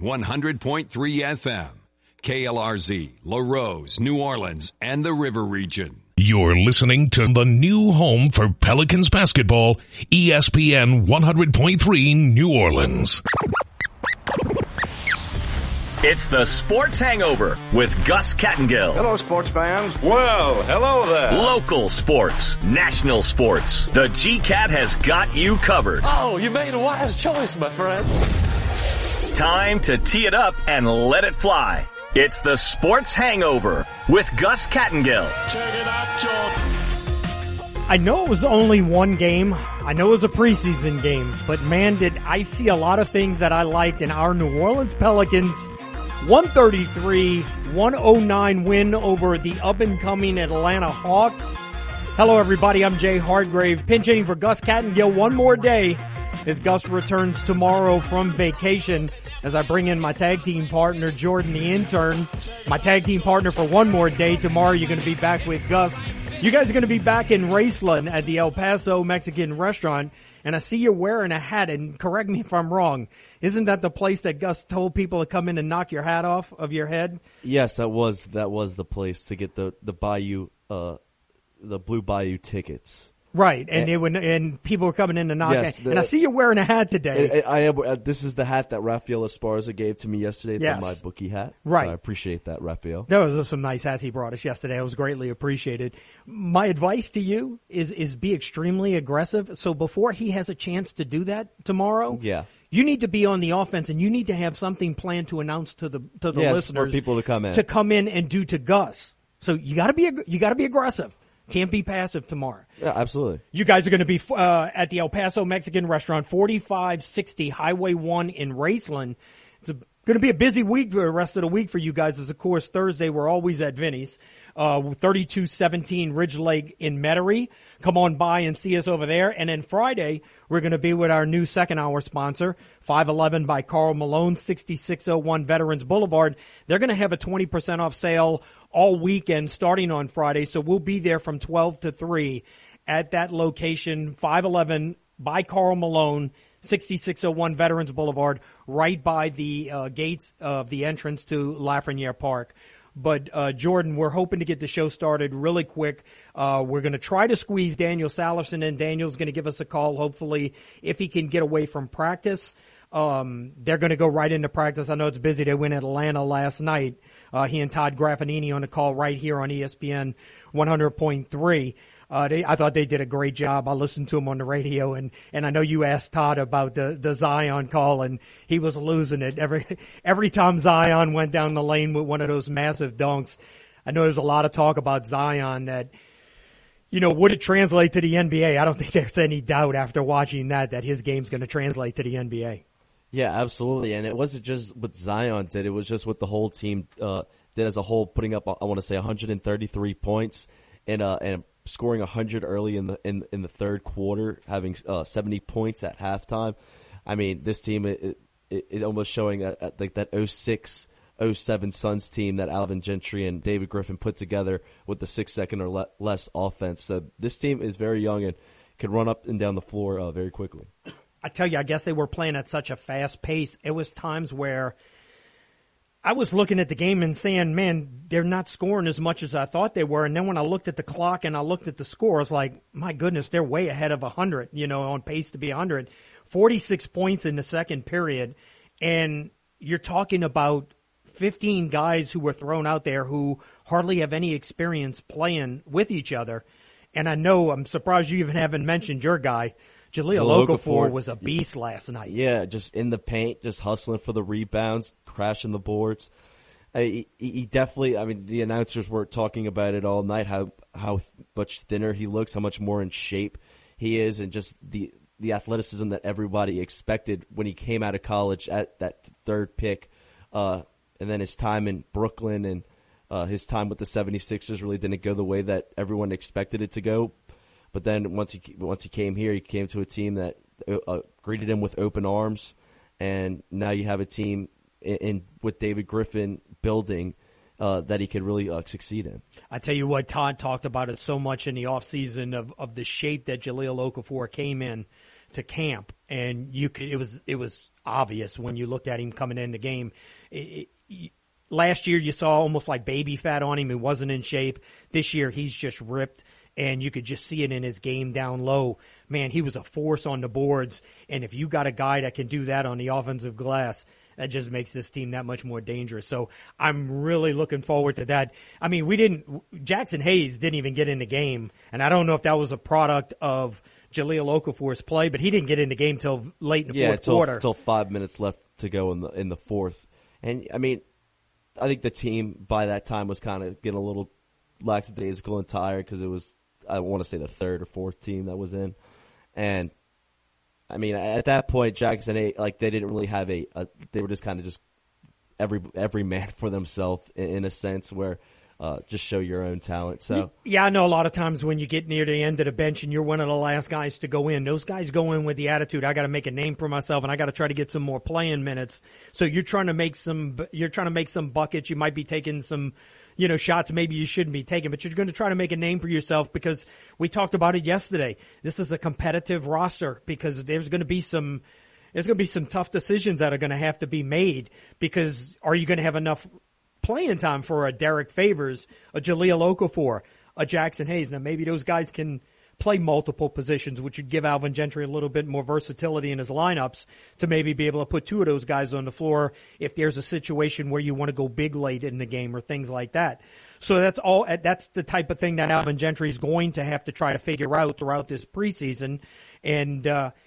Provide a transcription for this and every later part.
100.3 FM. KLRZ, La Rose, New Orleans, and the River Region. You're listening to the new home for Pelicans basketball, ESPN 100.3 New Orleans. It's the Sports Hangover with Gus Kattengill. Hello, sports fans. Well, hello there. Local sports, national sports. The GCAT has got you covered. Oh, you made a wise choice, my friend. Time to tee it up and let it fly. It's the Sports Hangover with Gus Kattengill. Check it out, George. I know it was only one game. I know it was a preseason game, but man, did I see a lot of things that I liked in our New Orleans Pelicans 133-109 win over the up-and-coming Atlanta Hawks. Hello, everybody. I'm Jay Hargrave, pinch hitting for Gus Kattengill one more day as Gus returns tomorrow from vacation. As I bring in my tag team partner, Jordan the intern, my tag team partner for one more day. Tomorrow you're going to be back with Gus. You guys are going to be back in Raceland at the El Paso Mexican restaurant, and I see you're wearing a hat, and correct me if I'm wrong. Isn't that the place that Gus told people to come in and knock your hat off of your head? Yes, that was the place to get the Bayou, the Blue Bayou tickets. Right, and people were coming in to knock it. And I see you're wearing a hat today. I am. This is the hat that Rafael Esparza gave to me yesterday. It's my bookie hat. Right. So I appreciate that, Rafael. There was some nice hats he brought us yesterday. It was greatly appreciated. My advice to you is be extremely aggressive. So before he has a chance to do that tomorrow, you need to be on the offense, and you need to have something planned to announce to the listeners for people to come in and do to Gus. So you got to be aggressive. Can't be passive tomorrow. Yeah, absolutely. You guys are going to be at the El Paso Mexican restaurant, 4560 Highway 1 in Raceland. It's going to be a busy week for the rest of the week for you guys. As of course, Thursday we're always at Vinny's, 3217 Ridge Lake in Metairie. Come on by and see us over there. And then Friday, we're going to be with our new second hour sponsor, 511 by Karl Malone, 6601 Veterans Boulevard. They're going to have a 20% off sale all weekend starting on Friday. So we'll be there from 12 to 3 at that location, 511 by Karl Malone, 6601 Veterans Boulevard, right by the gates of the entrance to Lafreniere Park. But, Jordan, we're hoping to get the show started really quick. We're going to try to squeeze Daniel Salerson in. Daniel's going to give us a call, hopefully, if he can get away from practice. They're going to go right into practice. I know it's busy. They went Atlanta last night. He and Todd Graffinini on the call right here on ESPN 100.3. I thought they did a great job. I listened to him on the radio, and I know you asked Todd about the Zion call, and he was losing it. Every time Zion went down the lane with one of those massive dunks, I know there's a lot of talk about Zion that, would it translate to the NBA? I don't think there's any doubt after watching that his game's going to translate to the NBA. Yeah, absolutely. And it wasn't just what Zion did. It was just what the whole team did as a whole, putting up, I want to say, 133 points and scoring 100 early in the third quarter, having 70 points at halftime. I mean, this team it almost showing like that 06-07 Suns team that Alvin Gentry and David Griffin put together with the 6 second or less offense. So this team is very young and can run up and down the floor very quickly. I tell you, I guess they were playing at such a fast pace. It was times where I was looking at the game and saying, man, they're not scoring as much as I thought they were. And then when I looked at the clock and I looked at the score, I was like, my goodness, they're way ahead of 100, on pace to be 100. 46 points in the second period. And you're talking about 15 guys who were thrown out there who hardly have any experience playing with each other. And I'm surprised you even haven't mentioned your guy. Jahlil Okafor was a beast last night. Yeah, just in the paint, just hustling for the rebounds, crashing the boards. He definitely, the announcers were talking about it all night, how much thinner he looks, how much more in shape he is, and just the athleticism that everybody expected when he came out of college at that third pick. And then his time in Brooklyn and his time with the 76ers really didn't go the way that everyone expected it to go. But then once he came here, he came to a team that greeted him with open arms, and now you have a team with David Griffin building that he could really succeed in. I tell you what, Todd talked about it so much in the offseason of the shape that Jahlil Okafor came in to camp, and it was obvious when you looked at him coming in the game. Last year you saw almost like baby fat on him. He wasn't in shape. This year he's just ripped, and you could just see it in his game down low. Man, he was a force on the boards, and if you got a guy that can do that on the offensive glass, that just makes this team that much more dangerous. So I'm really looking forward to that. I mean, Jackson Hayes didn't even get in the game, and I don't know if that was a product of Jahlil Okafor's play, but he didn't get in the game till late in the fourth quarter. Until 5 minutes left to go in the fourth. And, I mean, I think the team by that time was kind of getting a little lackadaisical and tired because it was, I want to say, the third or fourth team that was in. And, I mean, at that point, Jackson, they didn't really have they were just kind of just every man for themselves in a sense where just show your own talent. So yeah, I know a lot of times when you get near the end of the bench and you're one of the last guys to go in, those guys go in with the attitude, I got to make a name for myself and I got to try to get some more playing minutes. So you're trying to make some buckets. You might be taking some, shots maybe you shouldn't be taking, but you're going to try to make a name for yourself because we talked about it yesterday. This is a competitive roster because there's going to be some tough decisions that are going to have to be made because are you going to have enough playing time for a Derek Favors, a Jahlil Okafor, a Jackson Hayes? Now maybe those guys can play multiple positions, which would give Alvin Gentry a little bit more versatility in his lineups to maybe be able to put two of those guys on the floor if there's a situation where you want to go big late in the game or things like that. So that's the type of thing that Alvin Gentry is going to have to try to figure out throughout this preseason. And,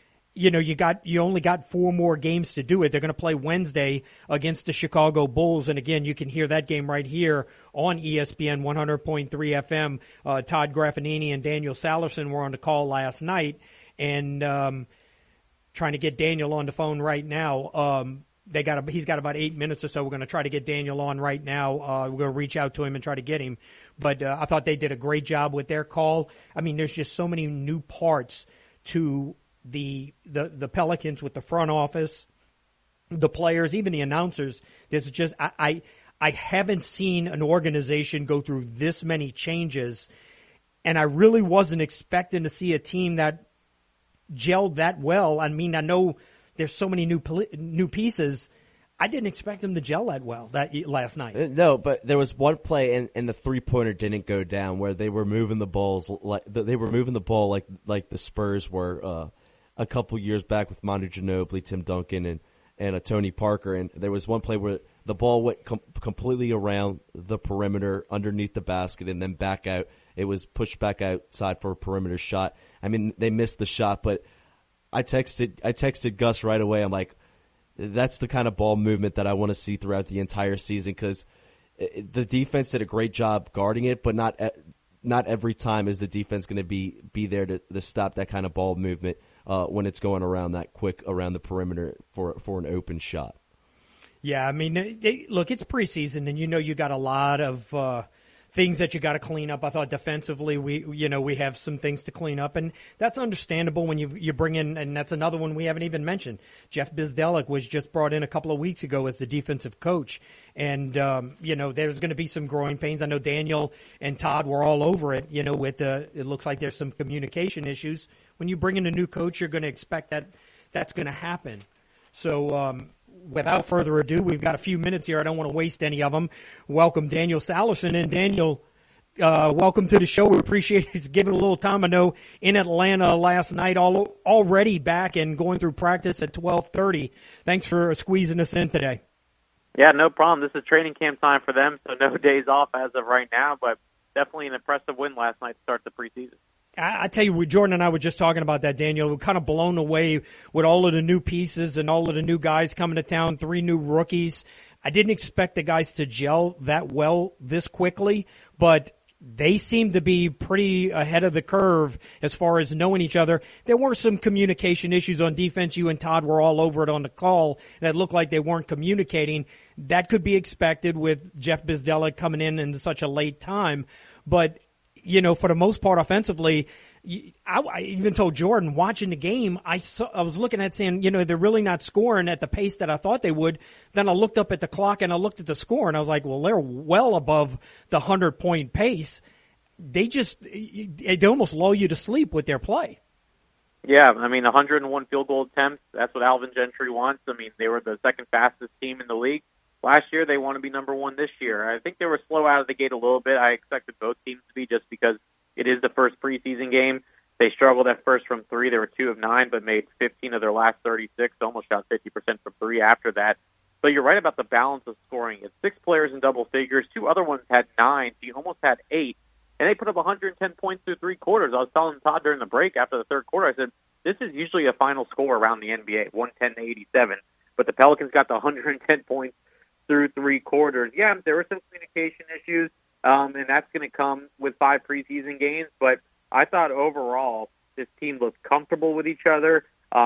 you only got 4 more games to do it. They're going to play Wednesday against the Chicago Bulls. And again, you can hear that game right here on ESPN 100.3 FM. Todd Graffinini and Daniel Salerson were on the call last night and, trying to get Daniel on the phone right now. He's got about 8 minutes or so. We're going to try to get Daniel on right now. We're going to reach out to him and try to get him. But, I thought they did a great job with their call. I mean, there's just so many new parts to the Pelicans with the front office, the players, even the announcers. There's just I haven't seen an organization go through this many changes, and I really wasn't expecting to see a team that gelled that well. I mean, I know there's so many new pieces. I didn't expect them to gel that well last night. No, but there was one play and the 3-pointer didn't go down where they were moving the balls like the Spurs were a couple years back with Manu Ginobili, Tim Duncan, and Tony Parker. And there was one play where the ball went completely around the perimeter underneath the basket and then back out. It was pushed back outside for a perimeter shot. I mean, they missed the shot, but I texted Gus right away. I'm like, that's the kind of ball movement that I want to see throughout the entire season because the defense did a great job guarding it, but not every time is the defense going to be there to stop that kind of ball movement when it's going around that quick around the perimeter for an open shot. Yeah, I mean, look, it's preseason, and you got a lot of things that you got to clean up. I thought defensively, we have some things to clean up, and that's understandable when you bring in, and that's another one we haven't even mentioned. Jeff Bzdelik was just brought in a couple of weeks ago as the defensive coach, and there's going to be some growing pains. I know Daniel and Todd were all over it. It looks like there's some communication issues. When you bring in a new coach, you're going to expect that's going to happen. So, without further ado, we've got a few minutes here. I don't want to waste any of them. Welcome Daniel Salerson. And Daniel, welcome to the show. We appreciate you giving a little time. I know in Atlanta last night, already back and going through practice at 12:30. Thanks for squeezing us in today. Yeah, no problem. This is training camp time for them, so no days off as of right now, but definitely an impressive win last night to start the preseason. I tell you, Jordan and I were just talking about that, Daniel. We're kind of blown away with all of the new pieces and all of the new guys coming to town, 3 new rookies. I didn't expect the guys to gel that well this quickly, but they seem to be pretty ahead of the curve as far as knowing each other. There were some communication issues on defense. You and Todd were all over it on the call, and it looked like they weren't communicating. That could be expected with Jeff Bzdelik coming in such a late time, but for the most part, offensively, I even told Jordan watching the game, I was looking at saying, they're really not scoring at the pace that I thought they would. Then I looked up at the clock and I looked at the score and I was like, well, they're well above the 100-point pace. They almost lull you to sleep with their play. Yeah, I mean, 101 field goal attempts, that's what Alvin Gentry wants. I mean, they were the second fastest team in the league last year. They want to be number one this year. I think they were slow out of the gate a little bit. I expected both teams to be just because it is the first preseason game. They struggled at first from three. They were 2 of 9, but made 15 of their last 36, almost shot 50% from three after that. But you're right about the balance of scoring. It's 6 players in double figures. 2 other ones had 9, so you almost had 8. And they put up 110 points through 3 quarters. I was telling Todd during the break after the third quarter, I said, this is usually a final score around the NBA, 110 to 87. But the Pelicans got the 110 points through 3 quarters. Yeah, there were some communication issues, and that's going to come with 5 preseason games. But I thought overall this team looked comfortable with each other,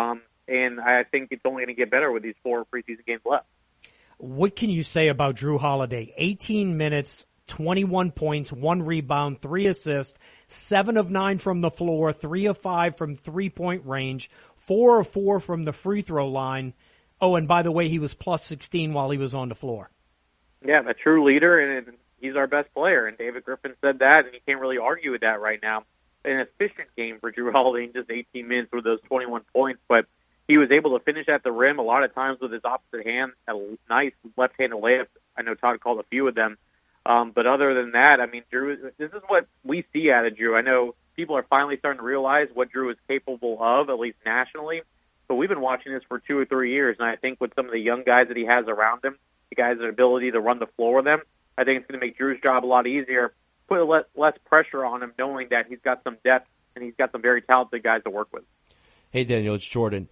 and I think it's only going to get better with these 4 preseason games left. What can you say about Drew Holiday? 18 minutes, 21 points, 1 rebound, 3 assists, 7 of 9 from the floor, 3 of 5 from three-point range, 4 of 4 from the free throw line. Oh, and by the way, he was plus 16 while he was on the floor. Yeah, a true leader, and he's our best player. And David Griffin said that, and you can't really argue with that right now. An efficient game for Drew Holiday in just 18 minutes with those 21 points, but he was able to finish at the rim a lot of times with his opposite hand, a nice left-handed layup. I know Todd called a few of them. But other than that, I mean, Drew, this is what we see out of Drew. I know people are finally starting to realize what Drew is capable of, at least nationally. But we've been watching this for 2 or 3 years, and I think with some of the young guys that he has around him, the guys that have the ability to run the floor with them, I think it's going to make Drew's job a lot easier, put less pressure on him, knowing that he's got some depth and he's got some very talented guys to work with. Hey, Daniel, it's Jordan.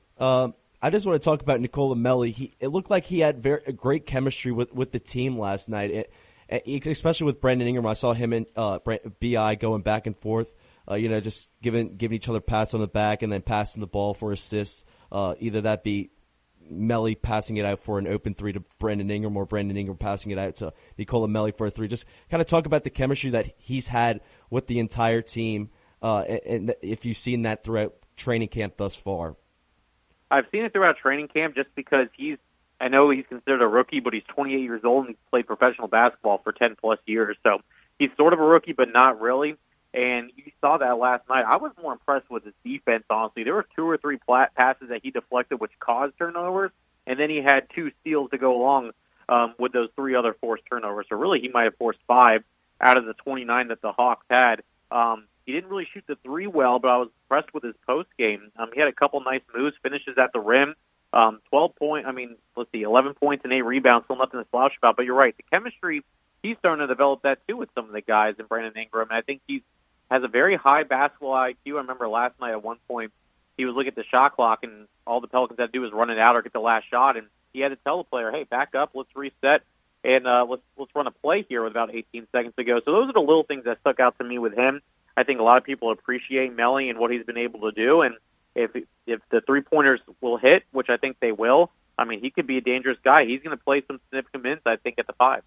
I just want to talk about Nicola Melli. It looked like he had a great chemistry with the team last night, especially with Brandon Ingram. I saw him and B.I. going back and forth, just giving each other pats on the back and then passing the ball for assists. Either that be Melli passing it out for an open 3 to Brandon Ingram or Brandon Ingram passing it out to Nicola Melli for a 3. Just kind of talk about the chemistry that he's had with the entire team, and if you've seen that throughout training camp thus far. I've seen it throughout training camp just because I know he's considered a rookie, but he's 28 years old and he's played professional basketball for 10-plus years. So he's sort of a rookie, but not really. And you saw that last night. I was more impressed with his defense, honestly. There were 2 or 3 passes that he deflected, which caused turnovers, and then he had 2 steals to go along with those 3 other forced turnovers. So really he might have forced 5 out of the 29 that the Hawks had. He didn't really shoot the 3 well, but I was impressed with his post game. He had a couple nice moves, finishes at the rim. 11 points and 8 rebounds, still nothing to slouch about. But you're right, the chemistry, he's starting to develop that too with some of the guys in Brandon Ingram. And I think he has a very high basketball IQ. I remember last night at one point, he was looking at the shot clock, and all the Pelicans had to do was run it out or get the last shot. And he had to tell the player, hey, back up, let's reset, and let's run a play here with about 18 seconds to go. So those are the little things that stuck out to me with him. I think a lot of people appreciate Melli and what he's been able to do. And if the three-pointers will hit, which I think they will, I mean, he could be a dangerous guy. He's going to play some significant minutes, I think, at the 5.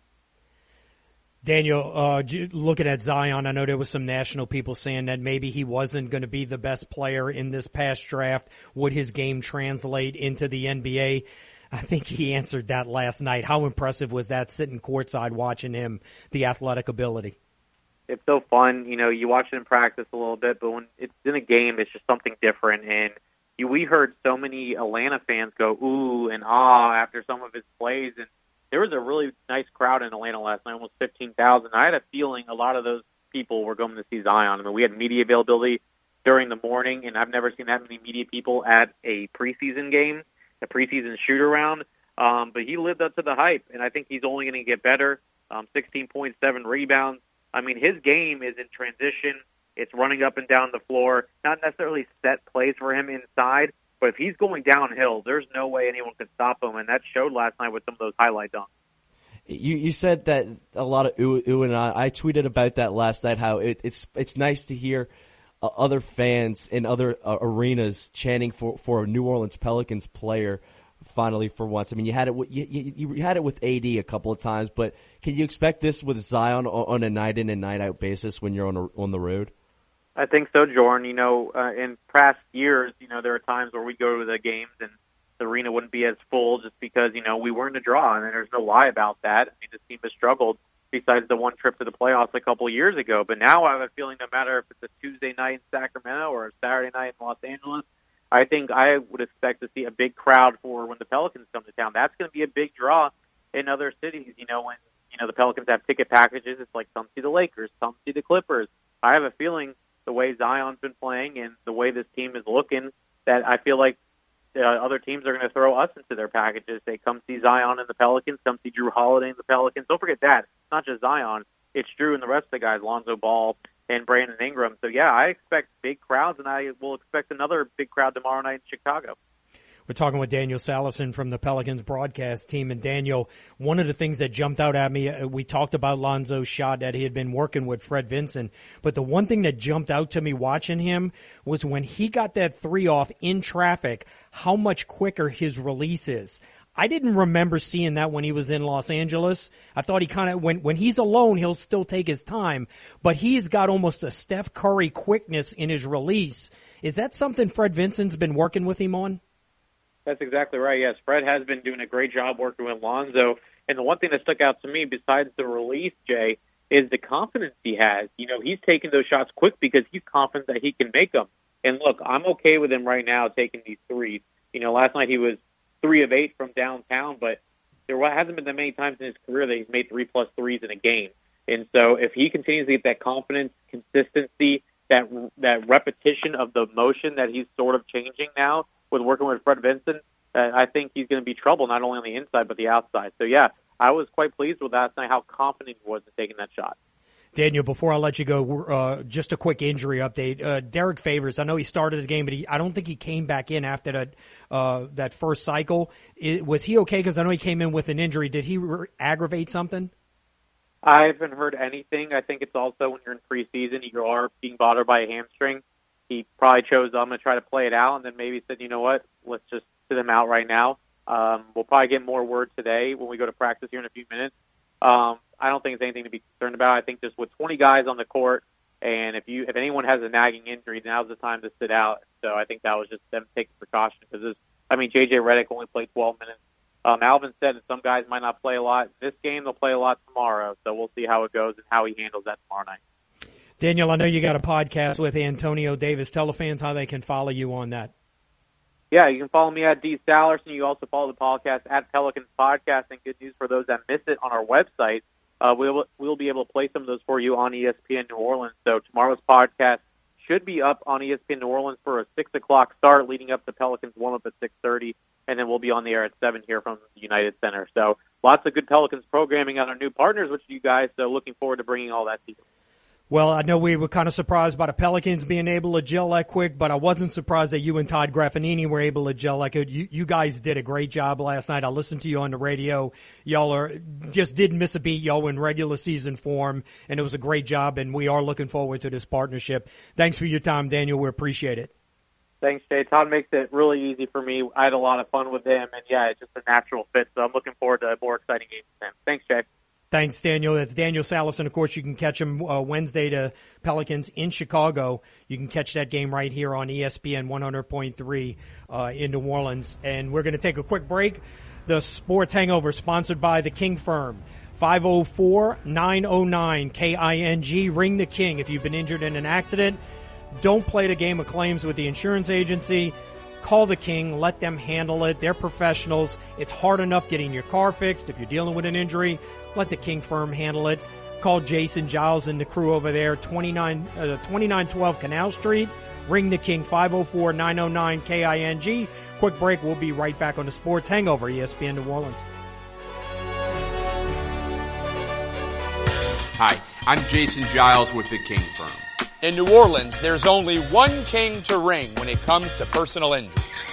Daniel, looking at Zion, I know there was some national people saying that maybe he wasn't going to be the best player in this past draft. Would his game translate into the NBA? I think he answered that last night. How impressive was that sitting courtside watching him, the athletic ability? It's so fun. You watch it in practice a little bit, but when it's in a game, it's just something different. And we heard so many Atlanta fans go ooh and ah after some of his plays, and there was a really nice crowd in Atlanta last night, almost 15,000. I had a feeling a lot of those people were going to see Zion. I mean, we had media availability during the morning, and I've never seen that many media people at a preseason game, a preseason shoot-around. But he lived up to the hype, and I think he's only going to get better. 16.7 rebounds. I mean, his game is in transition. It's running up and down the floor, not necessarily set plays for him inside, but if he's going downhill, there's no way anyone can stop him, and that showed last night with some of those highlight dunks. You said that a lot of ooh and I tweeted about that last night, how it's nice to hear other fans in other arenas chanting for a New Orleans Pelicans player finally for once. I mean, you had it with AD a couple of times, but can you expect this with Zion on a night in and night out basis when you're on the road? I think so, Jordan. In past years, there are times where we go to the games and the arena wouldn't be as full just because, we weren't a draw, and there's no lie about that. I mean, this team has struggled besides the one trip to the playoffs a couple of years ago. But now I have a feeling no matter if it's a Tuesday night in Sacramento or a Saturday night in Los Angeles, I think I would expect to see a big crowd for when the Pelicans come to town. That's going to be a big draw in other cities. When the Pelicans have ticket packages, it's like some see the Lakers, some see the Clippers. I have a feeling the way Zion's been playing and the way this team is looking, that I feel like other teams are going to throw us into their packages. They come see Zion and the Pelicans, come see Drew Holiday and the Pelicans. Don't forget that. It's not just Zion. It's Drew and the rest of the guys, Lonzo Ball and Brandon Ingram. So, yeah, I expect big crowds, and I will expect another big crowd tomorrow night in Chicago. We're talking with Daniel Sallerson from the Pelicans broadcast team. And, Daniel, one of the things that jumped out at me, we talked about Lonzo's shot that he had been working with Fred Vinson. But the one thing that jumped out to me watching him was when he got that three off in traffic, how much quicker his release is. I didn't remember seeing that when he was in Los Angeles. I thought he kind of, when he's alone, he'll still take his time. But he's got almost a Steph Curry quickness in his release. Is that something Fred Vinson's been working with him on? That's exactly right, yes. Fred has been doing a great job working with Lonzo. And the one thing that stuck out to me, besides the release, Jay, is the confidence he has. He's taking those shots quick because he's confident that he can make them. And look, I'm okay with him right now taking these threes. Last night he was 3 of 8 from downtown, but there hasn't been that many times in his career that he's made 3+ threes in a game. And so if he continues to get that confidence, consistency, that repetition of the motion that he's sort of changing now with working with Fred Vinson, I think he's going to be trouble not only on the inside but the outside. So, yeah, I was quite pleased with last night how confident he was in taking that shot. Daniel, before I let you go, just a quick injury update. Derek Favors, I know he started the game, but I don't think he came back in after that first cycle. Was he okay? Because I know he came in with an injury. Did he aggravate something? I haven't heard anything. I think it's also when you're in preseason, you are being bothered by a hamstring. He probably chose, I'm going to try to play it out, and then maybe said, you know what, let's just sit him out right now. We'll probably get more word today when we go to practice here in a few minutes. I don't think it's anything to be concerned about. I think just with 20 guys on the court, and if anyone has a nagging injury, now's the time to sit out. So I think that was just them taking precaution because J.J. Redick only played 12 minutes. Alvin said that some guys might not play a lot this game; they'll play a lot tomorrow. So we'll see how it goes and how he handles that tomorrow night. Daniel, I know you got a podcast with Antonio Davis. Tell the fans how they can follow you on that. Yeah, you can follow me at D. Sallerson. You also follow the podcast at Pelicans Podcast. And good news for those that missed it on our website, we'll be able to play some of those for you on ESPN New Orleans. So tomorrow's podcast should be up on ESPN New Orleans for a 6 o'clock start, leading up to Pelicans warm-up at 6:30, and then we'll be on the air at 7 here from the United Center. So lots of good Pelicans programming on our new partners, which you guys, so looking forward to bringing all that to you. Well, I know we were kind of surprised by the Pelicans being able to gel that quick, but I wasn't surprised that you and Todd Graffinini were able to gel like it. You guys did a great job last night. I listened to you on the radio. Y'all just didn't miss a beat. Y'all were in regular season form, and it was a great job, and we are looking forward to this partnership. Thanks for your time, Daniel. We appreciate it. Thanks, Jay. Todd makes it really easy for me. I had a lot of fun with him, and, yeah, it's just a natural fit, so I'm looking forward to a more exciting game with him. Thanks, Jay. Thanks, Daniel. That's Daniel Sallerson. Of course, you can catch him Wednesday to Pelicans in Chicago. You can catch that game right here on ESPN 100.3 in New Orleans. And we're going to take a quick break. The Sports Hangover, sponsored by the King Firm. 504-909-KING. Ring the King. If you've been injured in an accident, don't play the game of claims with the insurance agency. Call the King. Let them handle it. They're professionals. It's hard enough getting your car fixed. If you're dealing with an injury, let the King Firm handle it. Call Jason Giles and the crew over there, 2912 Canal Street. Ring the King, 504-909-KING. Quick break. We'll be right back on the Sports Hangover, ESPN New Orleans. Hi, I'm Jason Giles with the King Firm. In New Orleans, there's only one king to ring when it comes to personal injury.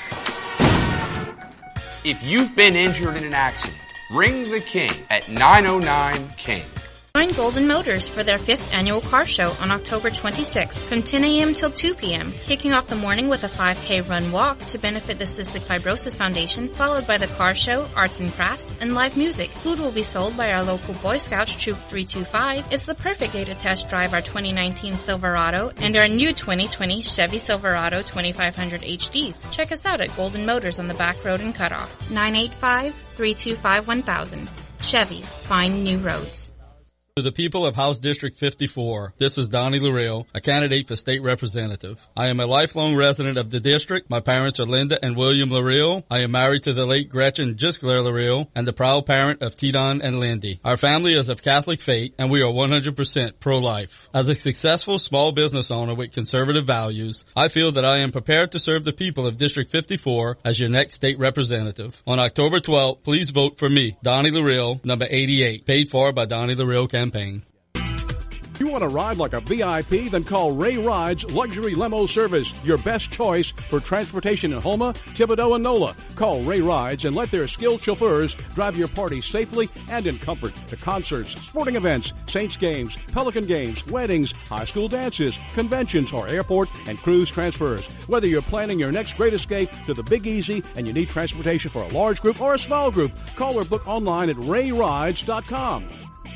If you've been injured in an accident, ring the King at 909-KING. Join Golden Motors for their 5th annual car show on October 26th from 10 a.m. till 2 p.m., kicking off the morning with a 5K run walk to benefit the Cystic Fibrosis Foundation, followed by the car show, arts and crafts, and live music. Food will be sold by our local Boy Scouts Troop 325. It's the perfect day to test drive our 2019 Silverado and our new 2020 Chevy Silverado 2500 HDs. Check us out at Golden Motors on the back road in Cutoff. 985-325-1000. Chevy, find new roads. To the people of House District 54, this is Donnie Lareal, a candidate for state representative. I am a lifelong resident of the district. My parents are Linda and William Lareal. I am married to the late Gretchen Giskler Lareal and the proud parent of Tidon and Lindy. Our family is of Catholic faith and we are 100% pro-life. As a successful small business owner with conservative values, I feel that I am prepared to serve the people of District 54 as your next state representative. On October 12th, please vote for me, Donnie Lareal, number 88, paid for by Donnie Lareal Campaign. You want to ride like a VIP? Then call Ray Rides Luxury Limo Service, your best choice for transportation in Houma, Thibodaux, and NOLA. Call Ray Rides and let their skilled chauffeurs drive your party safely and in comfort to concerts, sporting events, Saints games, Pelican games, weddings, high school dances, conventions, or airport and cruise transfers. Whether you're planning your next great escape to the Big Easy and you need transportation for a large group or a small group, call or book online at rayrides.com.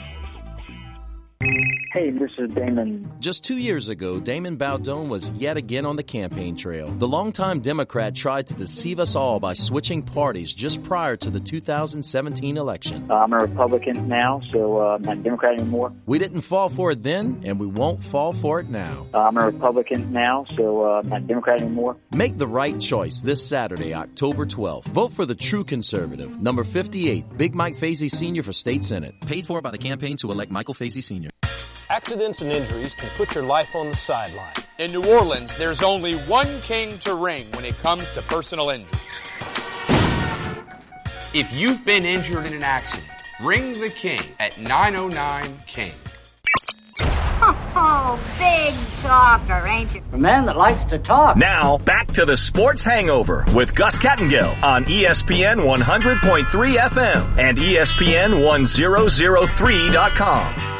Hey, this is Damon. Just 2 years ago, Damon Baldone was yet again on the campaign trail. The longtime Democrat tried to deceive us all by switching parties just prior to the 2017 election. I'm a Republican now, so I'm not a Democrat anymore. We didn't fall for it then, and we won't fall for it now. I'm a Republican now, so I'm not a Democrat anymore. Make the right choice this Saturday, October 12th. Vote for the true conservative, number 58, Big Mike Fazee Sr. for State Senate. Paid for by the campaign to elect Michael Fazee Sr. Accidents and injuries can put your life on the sideline. In New Orleans, there's only one king to ring when it comes to personal injuries. If you've been injured in an accident, ring the king at 909-KING. Oh, big talker, ain't you? A man that likes to talk. Now, back to the Sports Hangover with Gus Kettengill on ESPN 100.3 FM and ESPN1003.com.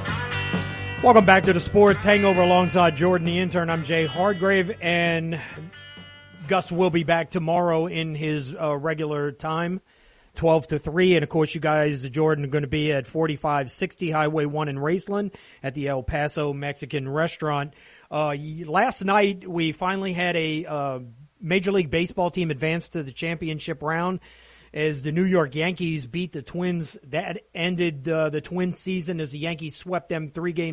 Welcome back to the Sports Hangover alongside Jordan the Intern. I'm Jay Hargrave, and Gus will be back tomorrow in his regular time, 12 to 3. And, of course, you guys, Jordan, are going to be at 4560 Highway 1 in Raceland at the El Paso Mexican Restaurant. Last night, we finally had a Major League Baseball team advance to the championship round as the New York Yankees beat the Twins. That ended the Twins season as the Yankees swept them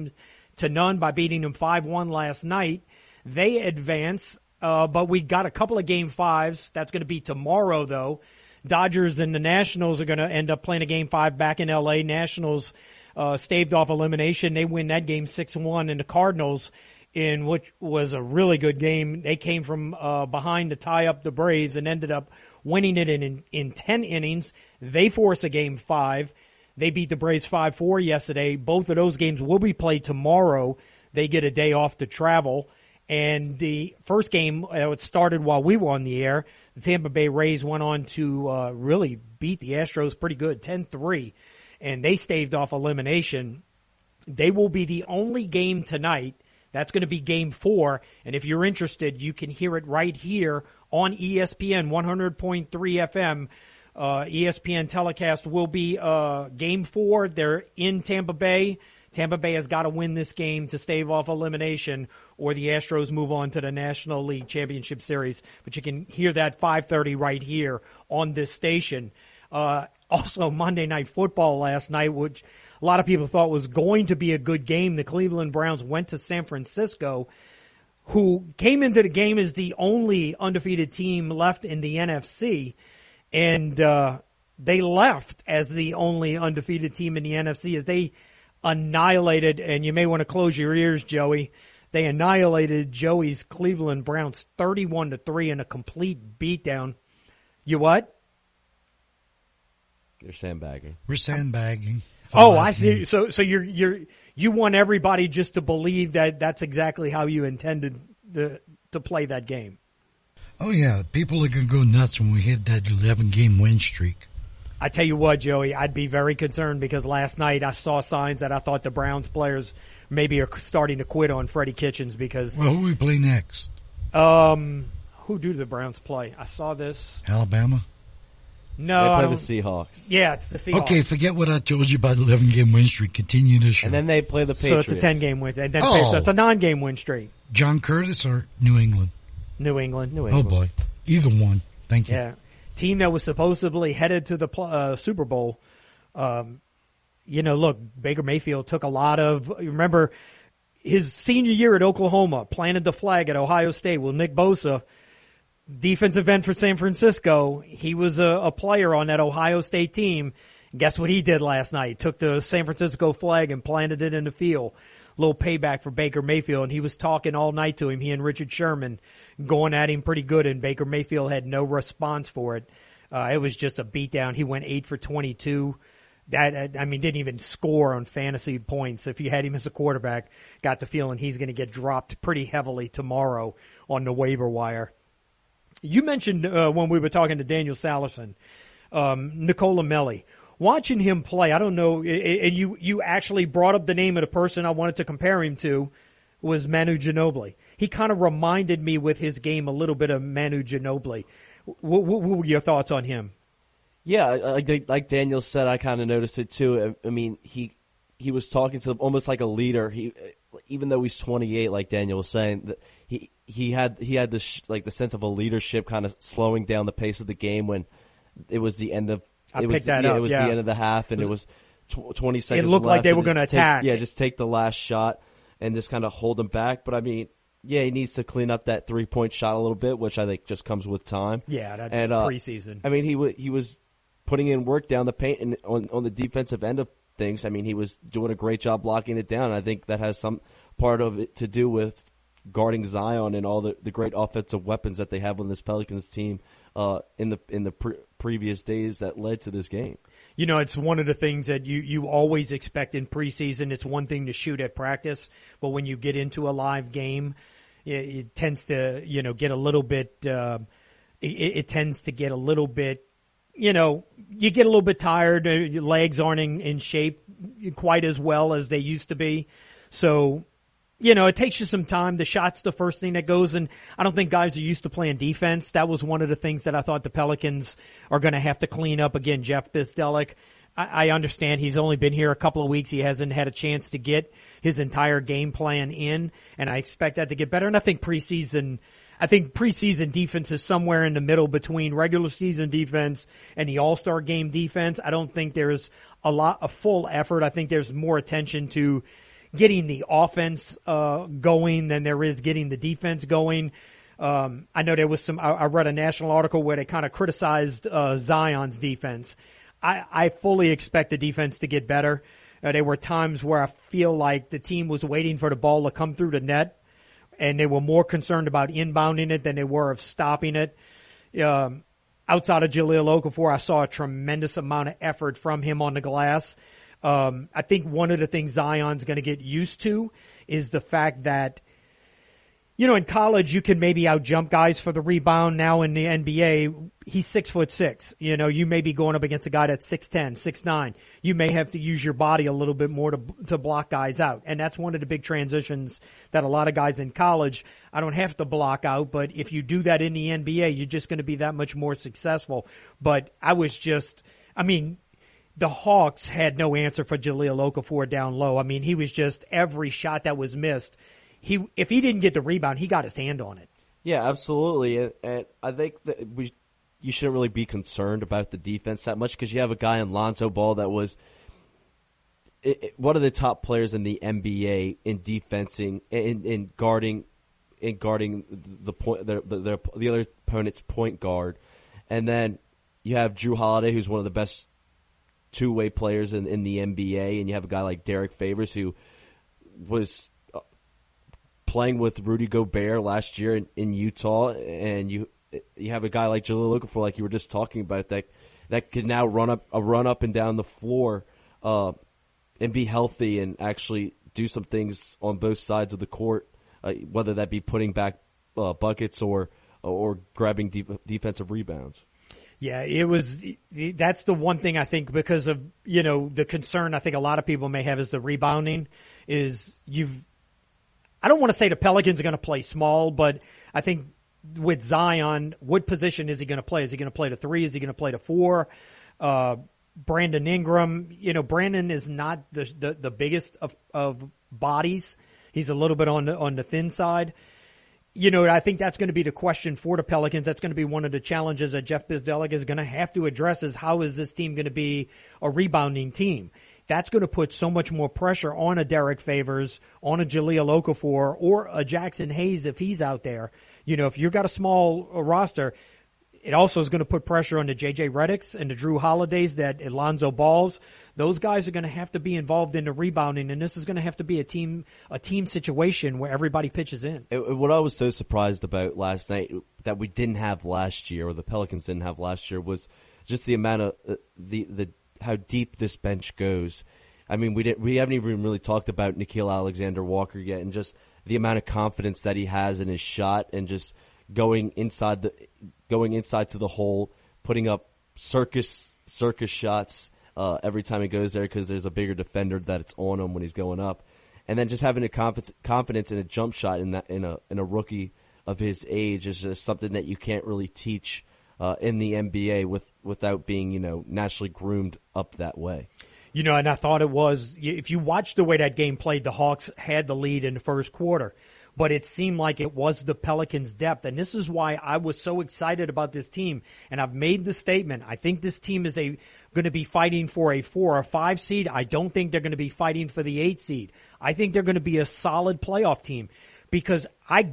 3-0 by beating them 5-1 last night. They advance, but we got a couple of Game 5s. That's going to be tomorrow, though. Dodgers and the Nationals are going to end up playing a Game 5 back in L.A. Nationals staved off elimination. They win that game 6-1, and the Cardinals, in which was a really good game, they came from behind to tie up the Braves and ended up winning it in 10 innings. They force a Game 5. They beat the Braves 5-4 yesterday. Both of those games will be played tomorrow. They get a day off to travel. And the first game, it started while we were on the air. The Tampa Bay Rays went on to really beat the Astros pretty good, 10-3. And they staved off elimination. They will be the only game tonight. That's going to be Game 4. And if you're interested, you can hear it right here on ESPN 100.3 FM. ESPN telecast will be Game 4. They're in Tampa Bay. Tampa Bay has got to win this game to stave off elimination, or the Astros move on to the National League Championship Series. But you can hear that 5:30 right here on this station. Also, Monday Night Football last night, which a lot of people thought was going to be a good game. The Cleveland Browns went to San Francisco, who came into the game as the only undefeated team left in the NFC, and they left as the only undefeated team in the NFC as they annihilated, and you may want to close your ears, Joey, they annihilated Joey's Cleveland Browns 31-3 in a complete beatdown. You what? You're sandbagging. We're sandbagging. Oh, I see. So you want everybody just to believe that that's exactly how you intended to play that game. Oh yeah, people are going to go nuts when we hit that 11-game win streak. I tell you what, Joey, I'd be very concerned because last night I saw signs that I thought the Browns players maybe are starting to quit on Freddie Kitchens because. Well, who we play next? Who do the Browns play? I saw this. Alabama? No, they play the Seahawks. Yeah, it's the Seahawks. Okay, forget what I told you about the 11-game win streak. Continue this show. And then they play the Patriots. So it's a 10-game win. And then so it's a 9-game win streak. John Curtis or New England? New England. Oh, boy. Either one. Thank you. Yeah. Team that was supposedly headed to the Super Bowl look, Baker Mayfield took a lot of, remember his senior year at Oklahoma, planted the flag at Ohio State. Well, Nick Bosa, defensive end for San Francisco, he was a player on that Ohio State team. Guess what he did last night? He took the San Francisco flag and planted it in the field. A little payback for Baker Mayfield, and he was talking all night to him, he and Richard Sherman, going at him pretty good, and Baker Mayfield had no response for it. It was just a beatdown. He went 8 for 22. Didn't even score on fantasy points. If you had him as a quarterback, got the feeling he's going to get dropped pretty heavily tomorrow on the waiver wire. You mentioned when we were talking to Daniel Salerson, Nicola Melli. Watching him play, I don't know, and you actually brought up the name of the person I wanted to compare him to, was Manu Ginobili. He kind of reminded me with his game a little bit of Manu Ginobili. What were your thoughts on him? Yeah, like Daniel said, I kind of noticed it too. I mean, he was talking to them almost like a leader. Even though he's 28, like Daniel was saying, he had this the sense of a leadership, kind of slowing down the pace of the game when it was the end of. It was the end of the half, and it was 20 seconds. It looked left like they were going to attack. Just take the last shot and just kind of hold them back. But I mean, he needs to clean up that 3-point shot a little bit, which I think just comes with time. Yeah, that's preseason. I mean, he was putting in work down the paint and on the defensive end of things. I mean, he was doing a great job blocking it down. I think that has some part of it to do with guarding Zion and all the great offensive weapons that they have on this Pelicans team in the previous days that led to this game. It's one of the things that you always expect in preseason. It's one thing to shoot at practice, but when you get into a live game, it tends to, get a little bit, it tends to get a little bit, you get a little bit tired. Your legs aren't in shape quite as well as they used to be. So, it takes you some time. The shot's the first thing that goes, and I don't think guys are used to playing defense. That was one of the things that I thought the Pelicans are going to have to clean up. Again, Jeff Bzdelik, I understand he's only been here a couple of weeks. He hasn't had a chance to get his entire game plan in, and I expect that to get better. And I think preseason defense is somewhere in the middle between regular season defense and the All-Star game defense. I don't think there's a full effort. I think there's more attention to getting the offense going than there is getting the defense going. I know there was I read a national article where they kind of criticized Zion's defense. I fully expect the defense to get better. There were times where I feel like the team was waiting for the ball to come through the net, and they were more concerned about inbounding it than they were of stopping it. Outside of Jahlil Okafor, I saw a tremendous amount of effort from him on the glass. I think one of the things Zion's going to get used to is the fact that, in college you can maybe outjump guys for the rebound. Now in the NBA, he's 6'6". You may be going up against a guy that's 6'10", 6'9". You may have to use your body a little bit more to block guys out. And that's one of the big transitions that a lot of guys in college, I don't have to block out, but if you do that in the NBA, you're just going to be that much more successful. But the Hawks had no answer for Jahlil Okafor down low. I mean, he was just every shot that was missed. If he didn't get the rebound, he got his hand on it. Yeah, absolutely. And I think that you shouldn't really be concerned about the defense that much because you have a guy in Lonzo Ball that was one of the top players in the NBA in defensing, in guarding the point, the other opponent's point guard, and then you have Jrue Holiday, who's one of the best two-way players in the NBA, and you have a guy like Derek Favors who was playing with Rudy Gobert last year in Utah, and you have a guy like Jahlil Okafor, like you were just talking about, that can now run up and down the floor and be healthy and actually do some things on both sides of the court, whether that be putting back buckets or grabbing defensive rebounds. Yeah, that's the one thing I think because of, the concern I think a lot of people may have is the rebounding I don't want to say the Pelicans are going to play small, but I think with Zion, what position is he going to play? Is he going to play the 3? Is he going to play the 4? Brandon Ingram, Brandon is not the biggest of bodies. He's a little bit on the thin side. I think that's going to be the question for the Pelicans. That's going to be one of the challenges that Jeff Bzdelik is going to have to address is how is this team going to be a rebounding team? that's going to put so much more pressure on a Derek Favors, on a Jahlil Okafor, or a Jackson Hayes if he's out there. If you've got a small roster, it also is going to put pressure on the J.J. Redicks and the Drew Holidays, that Alonzo Balls. Those guys are going to have to be involved in the rebounding, and this is going to have to be a team situation where everybody pitches in. What I was so surprised about last night that we didn't have last year, or the Pelicans didn't have last year, was just the amount of how deep this bench goes. I mean, we haven't even really talked about Nickeil Alexander-Walker yet, and just the amount of confidence that he has in his shot, and just going inside to the hole, putting up circus shots every time he goes there, because there's a bigger defender that's on him when he's going up, and then just having a confidence in a jump shot in a rookie of his age is just something that you can't really teach in the NBA without being naturally groomed up that way. And I thought it was, if you watch the way that game played, the Hawks had the lead in the first quarter, but it seemed like it was the Pelicans' depth. And this is why I was so excited about this team. And I've made the statement, I think this team is going to be fighting for a 4 or 5 seed. I don't think they're going to be fighting for the 8 seed. I think they're going to be a solid playoff team, because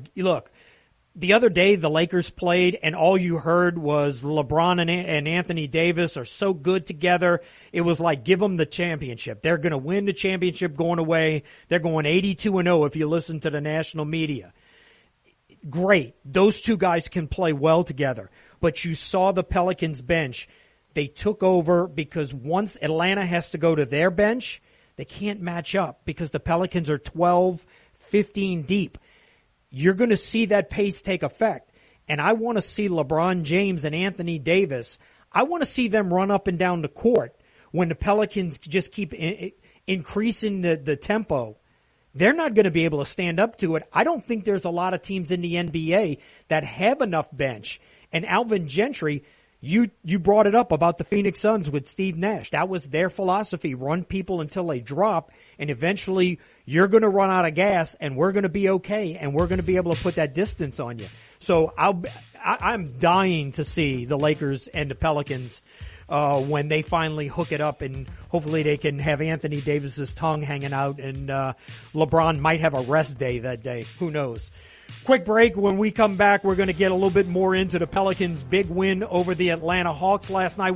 the other day the Lakers played and all you heard was LeBron and Anthony Davis are so good together. It was like, give them the championship. They're going to win the championship going away. They're going 82-0 if you listen to the national media. Great. Those two guys can play well together. But you saw the Pelicans bench. They took over, because once Atlanta has to go to their bench, they can't match up because the Pelicans are 12, 15 deep. You're going to see that pace take effect. And I want to see LeBron James and Anthony Davis. I want to see them run up and down the court when the Pelicans just keep increasing the tempo. They're not going to be able to stand up to it. I don't think there's a lot of teams in the NBA that have enough bench. And Alvin Gentry, you brought it up about the Phoenix Suns with Steve Nash. That was their philosophy. Run people until they drop, and eventually you're going to run out of gas, and we're going to be okay, and we're going to be able to put that distance on you. So I'm dying to see the Lakers and the Pelicans when they finally hook it up, and hopefully they can have Anthony Davis's tongue hanging out, and LeBron might have a rest day that day. Who knows? Quick break. When we come back, we're going to get a little bit more into the Pelicans' big win over the Atlanta Hawks last night,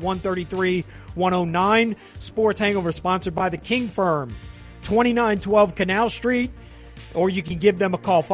133-109. Sports Hangover sponsored by the King Firm, 2912 Canal Street, or you can give them a call,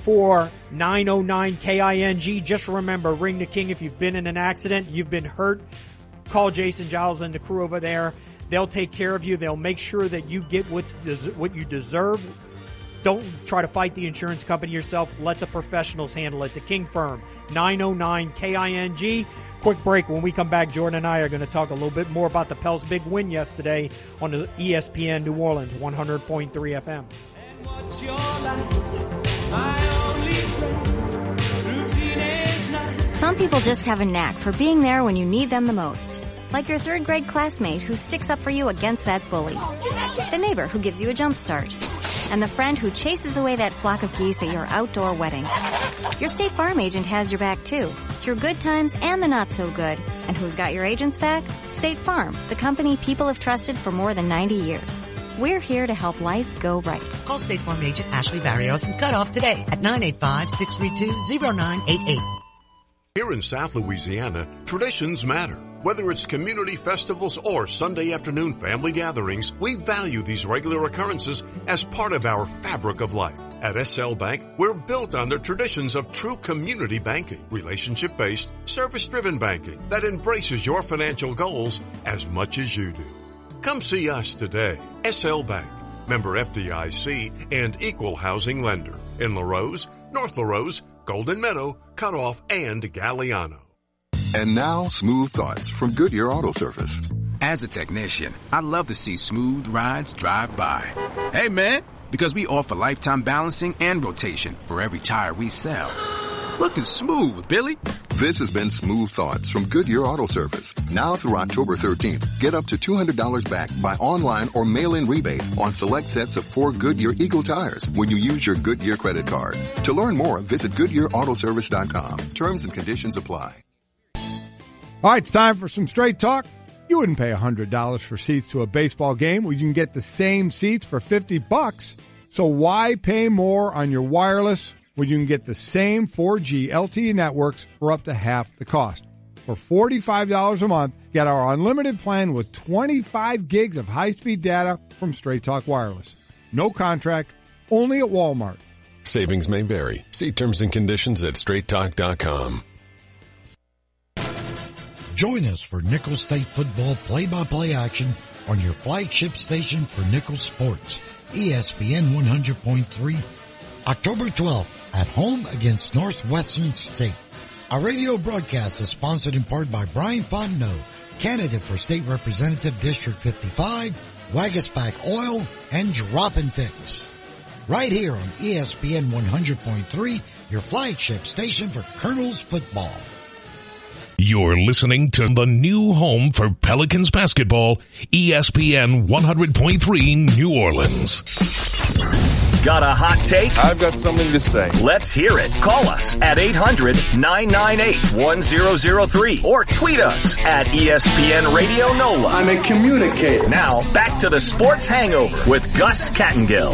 504-909-KING. Just remember, ring the King if you've been in an accident, you've been hurt. Call Jason Giles and the crew over there. They'll take care of you. They'll make sure that you get what you deserve. Don't try to fight the insurance company yourself. Let the professionals handle it. The King Firm, 909-KING. Quick break. When we come back, Jordan and I are going to talk a little bit more about the Pels' big win yesterday on the ESPN New Orleans 100.3 FM. And what's your light? My only friend through teenage night. Some people just have a knack for being there when you need them the most. Like your third grade classmate who sticks up for you against that bully. The neighbor who gives you a jump start. And the friend who chases away that flock of geese at your outdoor wedding. Your State Farm agent has your back too, through good times and the not so good. And who's got your agent's back? State Farm, the company people have trusted for more than 90 years. We're here to help life go right. Call State Farm agent Ashley Barrios and cut off today at 985-632-0988. Here in South Louisiana, traditions matter. Whether it's community festivals or Sunday afternoon family gatherings, we value these regular occurrences as part of our fabric of life. At SL Bank, we're built on the traditions of true community banking, relationship-based, service-driven banking that embraces your financial goals as much as you do. Come see us today. SL Bank, member FDIC and equal housing lender in LaRose, North LaRose, Golden Meadow, Cutoff, and Galliano. And now, Smooth Thoughts from Goodyear Auto Service. As a technician, I love to see smooth rides drive by. Hey, man, because we offer lifetime balancing and rotation for every tire we sell. Looking smooth, Billy. This has been Smooth Thoughts from Goodyear Auto Service. Now through October 13th, get up to $200 back by online or mail-in rebate on select sets of 4 Goodyear Eagle tires when you use your Goodyear credit card. To learn more, visit GoodyearAutoservice.com. Terms and conditions apply. All right, it's time for some straight talk. You wouldn't pay $100 for seats to a baseball game when you can get the same seats for $50. So why pay more on your wireless when you can get the same 4G LTE networks for up to half the cost? For $45 a month, get our unlimited plan with 25 gigs of high-speed data from Straight Talk Wireless. No contract, only at Walmart. Savings may vary. See terms and conditions at straighttalk.com. Join us for Nicholls State football play-by-play action on your flagship station for Nicholls Sports, ESPN 100.3, October 12th at home against Northwestern State. Our radio broadcast is sponsored in part by Brian Fontenot, candidate for State Representative District 55, Wagasback Oil, and Drop and Fix. Right here on ESPN 100.3, your flagship station for Colonels football. You're listening to the new home for Pelicans basketball, ESPN 100.3 New Orleans. Got a hot take? I've got something to say. Let's hear it. Call us at 800-998-1003 or tweet us at ESPN Radio NOLA. I'm a communicator. Now, back to the Sports Hangover with Gus Kattengill.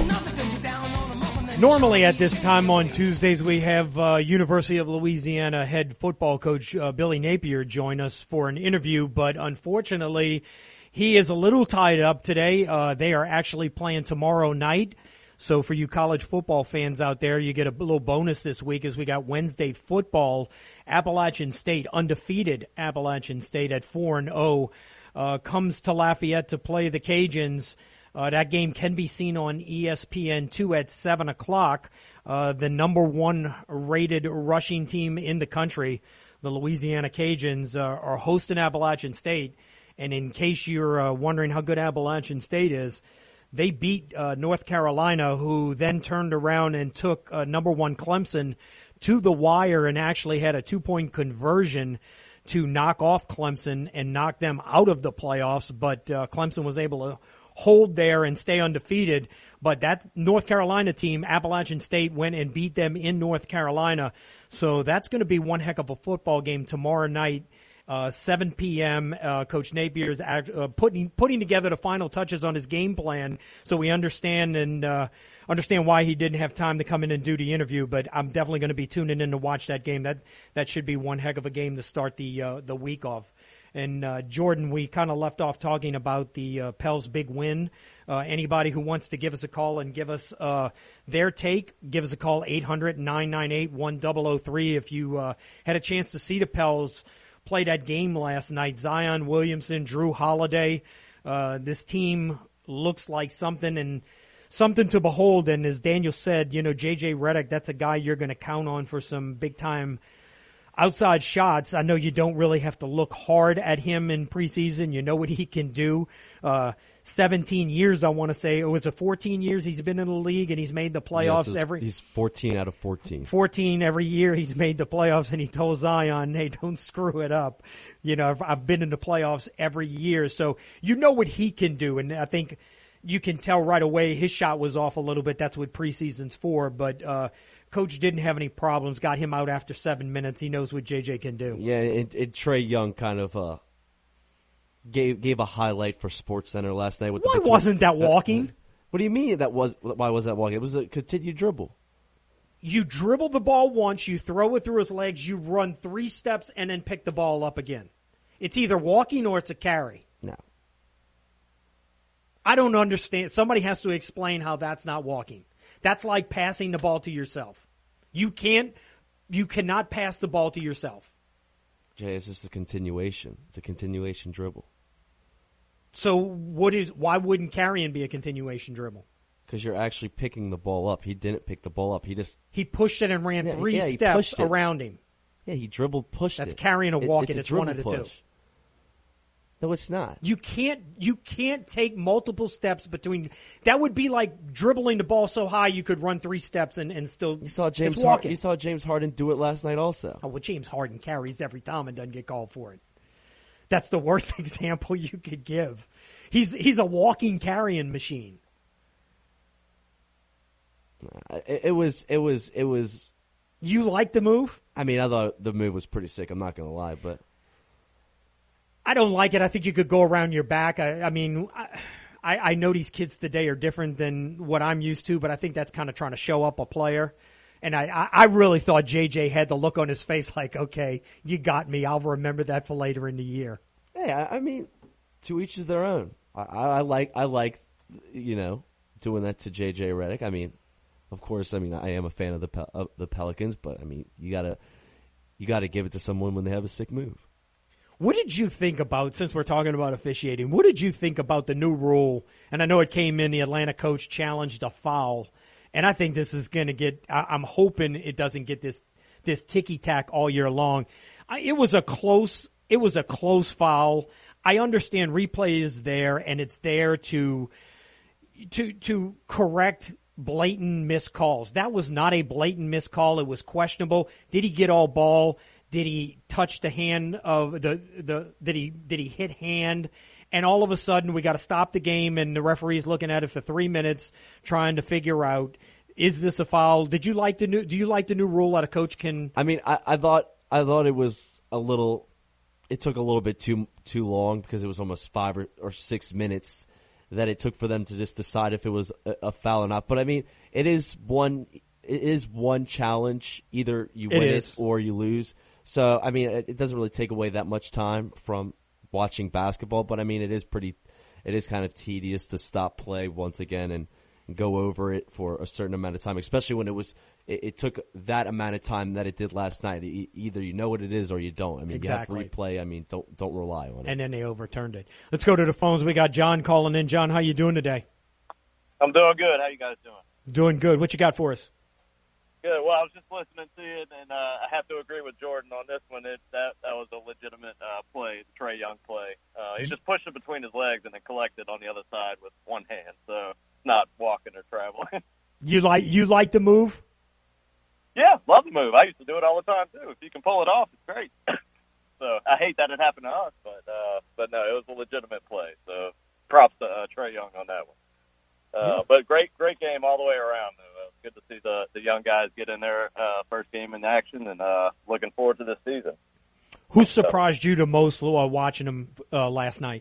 Normally at this time on Tuesdays, we have University of Louisiana head football coach Billy Napier join us for an interview, but unfortunately, he is a little tied up today. They are actually playing tomorrow night. So for you college football fans out there, you get a little bonus this week as we got Wednesday football. Appalachian State, undefeated Appalachian State at 4-0, comes to Lafayette to play the Cajuns. That game can be seen on ESPN2 at 7 o'clock. The number one rated rushing team in the country, the Louisiana Cajuns, are hosting Appalachian State. And in case you're wondering how good Appalachian State is, they beat North Carolina, who then turned around and took number one Clemson to the wire and actually had a 2-point conversion to knock off Clemson and knock them out of the playoffs. But Clemson was able to hold there and stay undefeated. But that North Carolina team, Appalachian State, went and beat them in North Carolina. So that's going to be one heck of a football game tomorrow night, 7 p.m. Coach Napier is putting together the final touches on his game plan, so we understand why he didn't have time to come in and do the interview. But I'm definitely going to be tuning in to watch that game. That should be one heck of a game to start the week off. And Jordan, we kind of left off talking about the Pels' big win. Anybody who wants to give us a call and give us their take, give us a call, 800-998-1003. If you had a chance to see the Pels play that game last night, Zion Williamson, Drew Holiday, this team looks like something to behold. And as Daniel said, J.J. Redick, that's a guy you're going to count on for some big-time outside shots. I know you don't really have to look hard at him in preseason. You know what he can do. 17 years, I want to say. It was 14 years he's been in the league, and he's made the playoffs He's 14 out of 14. 14 every year he's made the playoffs, and he told Zion, hey, don't screw it up. I've been in the playoffs every year. So you know what he can do, and I think you can tell right away his shot was off a little bit. That's what preseason's for, but Coach didn't have any problems, got him out after 7 minutes. He knows what JJ can do. Yeah, and Trae Young kind of gave a highlight for SportsCenter last night. Why wasn't that walking? What do you mean why was that walking? It was a continued dribble. You dribble the ball once, you throw it through his legs, you run 3 steps, and then pick the ball up again. It's either walking or it's a carry. No. I don't understand. Somebody has to explain how that's not walking. That's like passing the ball to yourself. You cannot pass the ball to yourself. Jay, it's just a continuation. It's a continuation dribble. So why wouldn't carrying be a continuation dribble? Because you're actually picking the ball up. He didn't pick the ball up. He pushed it and ran 3 steps around him. Yeah, he dribbled, pushed That's carrying a walk, and it's one of the two. No, it's not. You can't take multiple steps between. That would be like dribbling the ball so high you could run 3 steps and still. You saw James Harden do it last night also. Oh, well, James Harden carries every time and doesn't get called for it. That's the worst example you could give. He's a walking carrying machine. It was. You like the move? I mean, I thought the move was pretty sick. I'm not going to lie, but I don't like it. I think you could go around your back. I mean, I know these kids today are different than what I'm used to, but I think that's kind of trying to show up a player. And I really thought JJ had the look on his face like, okay, you got me. I'll remember that for later in the year. Hey, I mean, to each is their own. I like doing that to JJ Redick. I mean, of course, I am a fan of the Pelicans, but I mean, you gotta give it to someone when they have a sick move. What did you think about, since we're talking about officiating, what did you think about the new rule? And I know it came in, the Atlanta coach challenged a foul. And I think this is going to get, I'm hoping it doesn't get this ticky-tack all year long. It was a close foul. I understand replay is there, and it's there to correct blatant missed calls. That was not a blatant missed call. It was questionable. Did he get all ball? Did he touch the hand of did he hit hand? And all of a sudden, we got to stop the game, and the referee's looking at it for 3 minutes, trying to figure out, is this a foul? Do you like the new rule that a coach can? I mean, I thought it was a little. It took a little bit too long because it was almost 5 or 6 minutes that it took for them to just decide if it was a foul or not. But I mean, it is one challenge. Either you win it or you lose. So I mean, it doesn't really take away that much time from watching basketball, but I mean, it is kind of tedious to stop play once again and go over it for a certain amount of time, especially when it took that amount of time that it did last night. Either you know what it is or you don't. I mean, exactly. You have replay. I mean, don't rely on it. And then they overturned it. Let's go to the phones. We got John calling in. John, how you doing today? I'm doing good. How you guys doing? Doing good. What you got for us? Good. Well, I was just listening to it, and I have to agree with Jordan on this one. That was a legitimate play, the Trae Young play. He just pushed it between his legs and then collected on the other side with one hand. So it's not walking or traveling. You like the move? Yeah, love the move. I used to do it all the time too. If you can pull it off, it's great. So I hate that it happened to us, but no, it was a legitimate play. So props to Trae Young on that one. But great game all the way around. Good to see the young guys get in their first game in action, and looking forward to this season. Who surprised you the most watching them last night?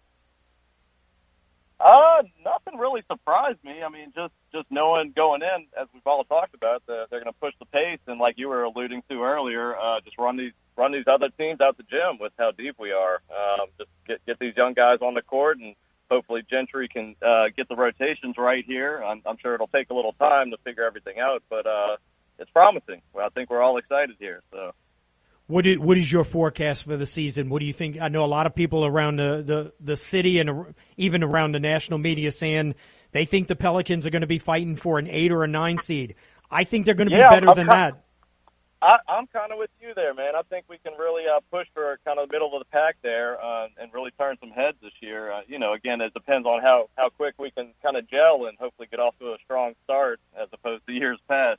Nothing really surprised me. I mean, just knowing going in, as we've all talked about, they're going to push the pace, and like you were alluding to earlier, just run these other teams out the gym with how deep we are. Just get these young guys on the court, and hopefully Gentry can get the rotations right here. I'm sure it'll take a little time to figure everything out, but it's promising. Well, I think we're all excited here. So, what is your forecast for the season? What do you think? I know a lot of people around the city and even around the national media saying they think the Pelicans are going to be fighting for an 8 or a 9 seed. I think they're going to be better than that. I'm kind of with you there, man. I think we can really push for kind of the middle of the pack there and really turn some heads this year. Again, it depends on how quick we can kind of gel and hopefully get off to a strong start as opposed to years past.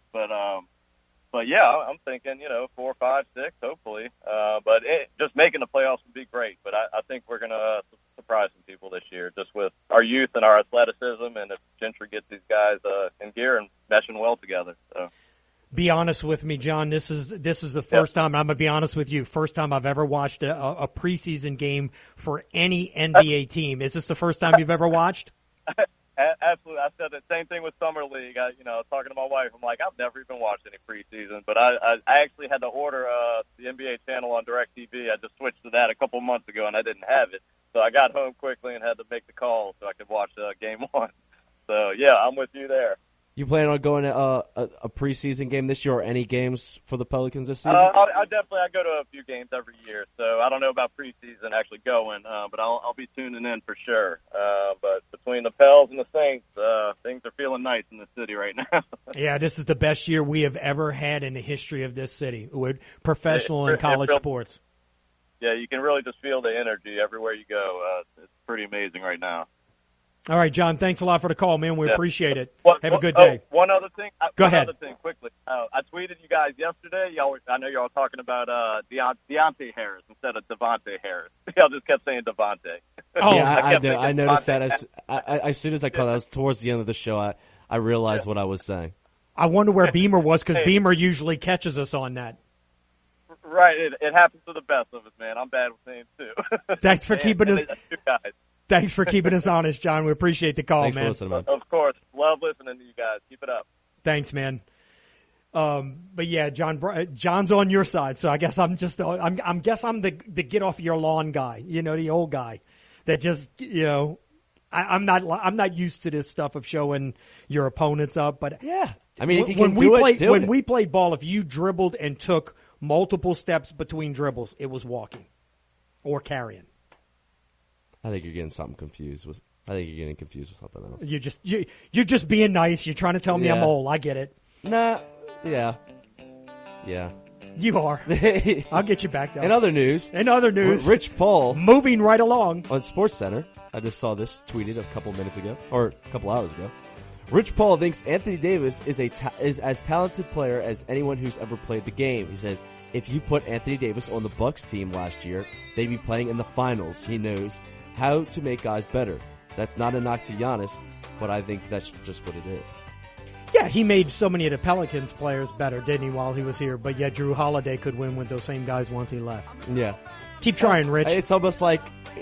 But yeah, I'm thinking, 4, 5, 6, hopefully. But just making the playoffs would be great. But I think we're going to surprise some people this year just with our youth and our athleticism, and if Gentry gets these guys in gear and meshing well together. So. Be honest with me, John. This is the first time, I'm going to be honest with you, first time I've ever watched a preseason game for any NBA team. Is this the first time you've ever watched? Absolutely. I said the same thing with Summer League. I was talking to my wife. I'm like, I've never even watched any preseason, but I actually had to order the NBA channel on DirecTV. I just switched to that a couple months ago, and I didn't have it. So I got home quickly and had to make the call so I could watch game one. So, yeah, I'm with you there. You plan on going to a preseason game this year or any games for the Pelicans this season? I go to a few games every year, so I don't know about preseason actually going, but I'll be tuning in for sure. But between the Pels and the Saints, things are feeling nice in the city right now. Yeah, this is the best year we have ever had in the history of this city with professional and college sports. Yeah, you can really just feel the energy everywhere you go. It's pretty amazing right now. All right, John, thanks a lot for the call, man. We appreciate it. Have a good day. day. One other thing. Go ahead. One other thing, quickly. I tweeted you guys yesterday. I know y'all talking about Deontay Harris instead of Devontae Harris. Y'all just kept saying Devontae. Oh, yeah, I noticed that. As soon as I called, that was towards the end of the show. I realized what I was saying. I wonder where Beamer was because Beamer usually catches us on that. Right. It happens to the best of us, man. I'm bad with names, too. Thanks for keeping us. Two guys. Thanks for keeping us honest, John. We appreciate the call, Thanks man. for listening, man. Of course. Love listening to you guys. Keep it up. Thanks, man. But yeah, John's on your side, so I guess I'm just, I'm the get off your lawn guy, the old guy that just, I'm not used to this stuff of showing your opponents up, but yeah, I mean, if you when can we played ball, if you dribbled and took multiple steps between dribbles, it was walking or carrying. I think you're getting confused with something else. You're just being nice. You're trying to tell me I'm old. I get it. Nah. Yeah. You are. I'll get you back, though. In other news, Rich Paul, moving right along on SportsCenter. I just saw this tweeted a couple minutes ago, or a couple hours ago. Rich Paul thinks Anthony Davis is as talented player as anyone who's ever played the game. He said, if you put Anthony Davis on the Bucks team last year, they'd be playing in the finals. He knows how to make guys better. That's not a knock to Giannis, but I think that's just what it is. Yeah, he made so many of the Pelicans players better, didn't he, while he was here? But yeah, Drew Holiday could win with those same guys once he left. Yeah. Keep trying, Rich. It's almost like,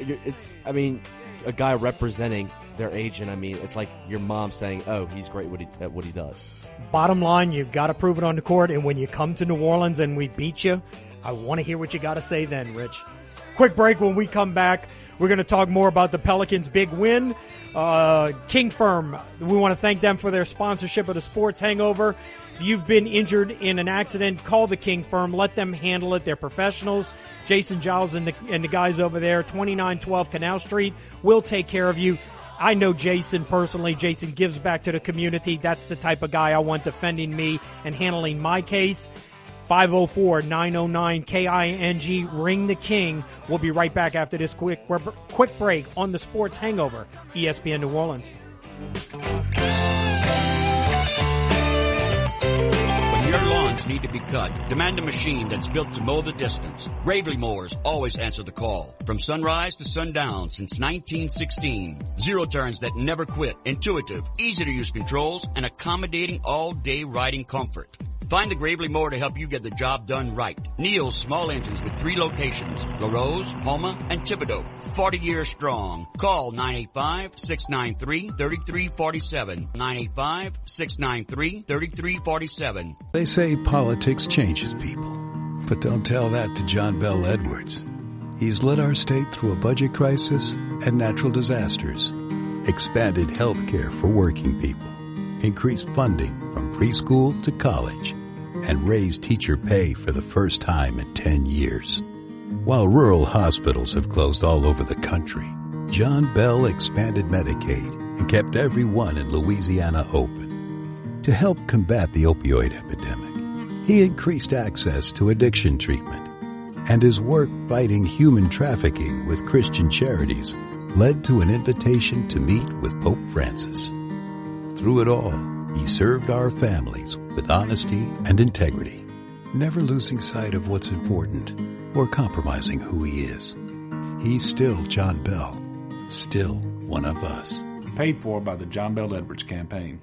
a guy representing their agent. I mean, it's like your mom saying, oh, he's great at what he does. Bottom line, you've got to prove it on the court, and when you come to New Orleans and we beat you, I want to hear what you got to say then, Rich. Quick break. When we come back, we're going to talk more about the Pelicans' big win. King Firm, we want to thank them for their sponsorship of the Sports Hangover. If you've been injured in an accident, call the King Firm. Let them handle it. They're professionals. Jason Giles and the guys over there, 2912 Canal Street, will take care of you. I know Jason personally. Jason gives back to the community. That's the type of guy I want defending me and handling my case. 504-909-KING. Ring the King. We'll be right back after this quick break on the Sports Hangover, ESPN New Orleans. When your lawns need to be cut, demand a machine that's built to mow the distance. Gravely Mowers always answer the call. From sunrise to sundown since 1916. Zero turns that never quit. Intuitive, easy to use controls, and accommodating all-day riding comfort. Find a Gravely Mower to help you get the job done right. Neil's Small Engines with 3 locations, LaRose, Homa, and Thibodaux. 40 years strong. Call 985-693-3347. 985-693-3347. They say politics changes people, but don't tell that to John Bell Edwards. He's led our state through a budget crisis and natural disasters, expanded health care for working people, increased funding from preschool to college, and raised teacher pay for the first time in 10 years. While rural hospitals have closed all over the country, John Bell expanded Medicaid and kept everyone in Louisiana open. To help combat the opioid epidemic, he increased access to addiction treatment, and his work fighting human trafficking with Christian charities led to an invitation to meet with Pope Francis. Through it all, he served our families with honesty and integrity, never losing sight of what's important or compromising who he is. He's still John Bell, still one of us. Paid for by the John Bell Edwards campaign.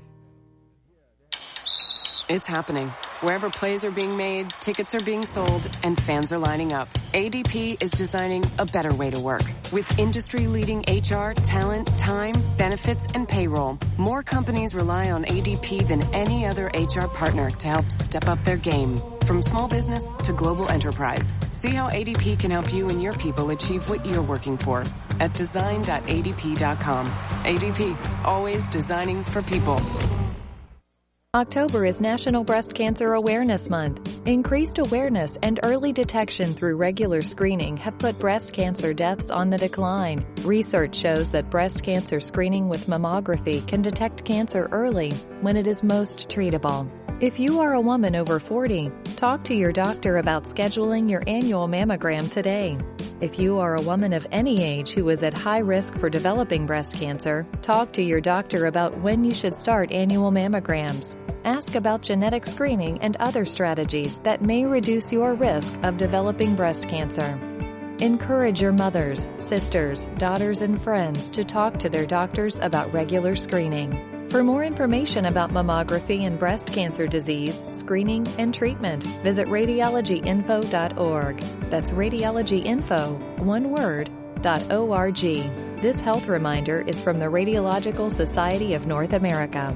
It's happening. Wherever plays are being made, tickets are being sold, and fans are lining up. ADP is designing a better way to work. With industry-leading HR, talent, time, benefits, and payroll, more companies rely on ADP than any other HR partner to help step up their game. From small business to global enterprise. See how ADP can help you and your people achieve what you're working for at design.adp.com. ADP, always designing for people. October is National Breast Cancer Awareness Month. Increased awareness and early detection through regular screening have put breast cancer deaths on the decline. Research shows that breast cancer screening with mammography can detect cancer early when it is most treatable. If you are a woman over 40, talk to your doctor about scheduling your annual mammogram today. If you are a woman of any age who is at high risk for developing breast cancer, talk to your doctor about when you should start annual mammograms. Ask about genetic screening and other strategies that may reduce your risk of developing breast cancer. Encourage your mothers, sisters, daughters, and friends to talk to their doctors about regular screening. For more information about mammography and breast cancer disease, screening, and treatment, visit radiologyinfo.org. That's radiologyinfo, one word, .org. This health reminder is from the Radiological Society of North America.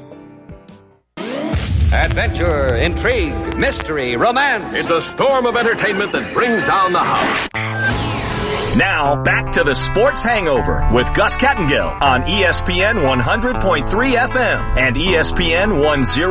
Adventure, intrigue, mystery, romance. It's a storm of entertainment that brings down the house. Now, back to the Sports Hangover with Gus Kattengill on ESPN 100.3 FM and ESPN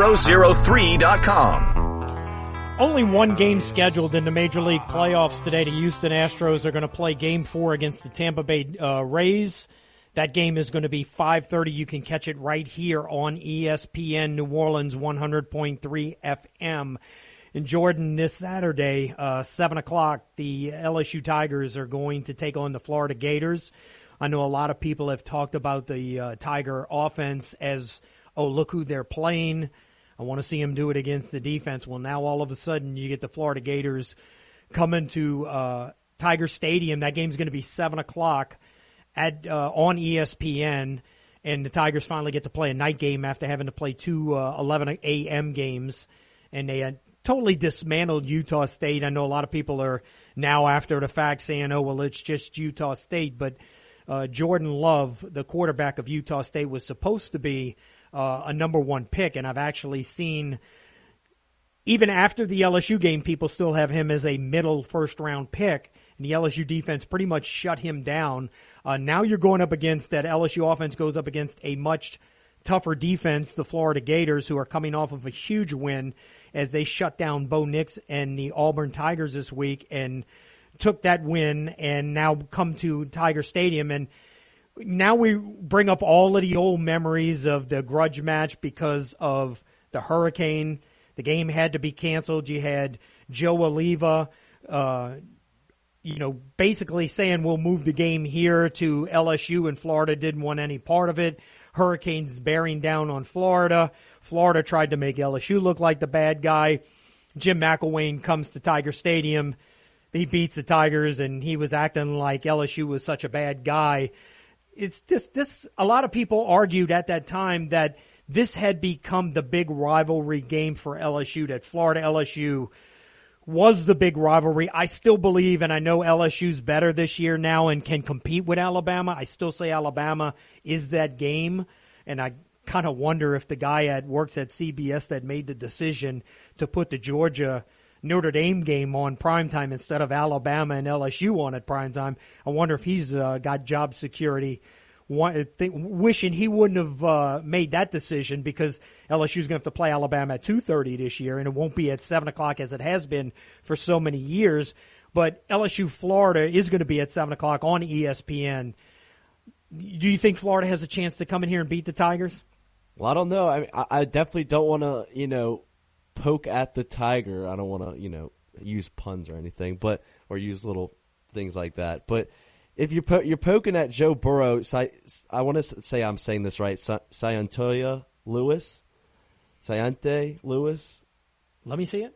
1003.com. Only one game scheduled in the Major League playoffs today. The Houston Astros are going to play Game 4 against the Tampa Bay Rays. That game is going to be 5:30. You can catch it right here on ESPN New Orleans 100.3 FM. And Jordan, this Saturday, 7 o'clock, the LSU Tigers are going to take on the Florida Gators. I know a lot of people have talked about the Tiger offense as, oh, look who they're playing. I want to see them do it against the defense. Well, now all of a sudden you get the Florida Gators coming to Tiger Stadium. That game's going to be 7 o'clock on ESPN, and the Tigers finally get to play a night game after having to play two 11 a.m. games, and they had totally dismantled Utah State. I know a lot of people are now after the fact saying, oh, well, it's just Utah State, but Jordan Love, the quarterback of Utah State, was supposed to be a number one pick, and I've actually seen, even after the LSU game, people still have him as a middle first-round pick, and the LSU defense pretty much shut him down. Now you're going up against, that LSU offense goes up against a much tougher defense, the Florida Gators, who are coming off of a huge win as they shut down Bo Nix and the Auburn Tigers this week and took that win and now come to Tiger Stadium. And now we bring up all of the old memories of the grudge match because of the hurricane. The game had to be canceled. You had Joe Oliva, basically saying we'll move the game here to LSU, and Florida didn't want any part of it. Hurricanes bearing down on Florida. Florida tried to make LSU look like the bad guy. Jim McElwain comes to Tiger Stadium. He beats the Tigers, and he was acting like LSU was such a bad guy. It's this. A lot of people argued at that time that this had become the big rivalry game for LSU, that Florida LSU was the big rivalry. I still believe, and I know LSU's better this year now and can compete with Alabama. I still say Alabama is that game, and I kind of wonder if the guy that works at CBS that made the decision to put the Georgia Notre Dame game on primetime instead of Alabama and LSU on at primetime, I wonder if he's got job security, wishing he wouldn't have made that decision, because LSU's going to have to play Alabama at 2:30 this year, and it won't be at 7 o'clock as it has been for so many years. But LSU Florida is going to be at 7 o'clock on ESPN. Do you think Florida has a chance to come in here and beat the Tigers? Well, I don't know. I definitely don't want to, poke at the Tiger. I don't want to, use puns or anything, or use little things like that. But if you're poking at Joe Burrow, I want to say I'm saying this right, Sayante Lewis. Let me see it.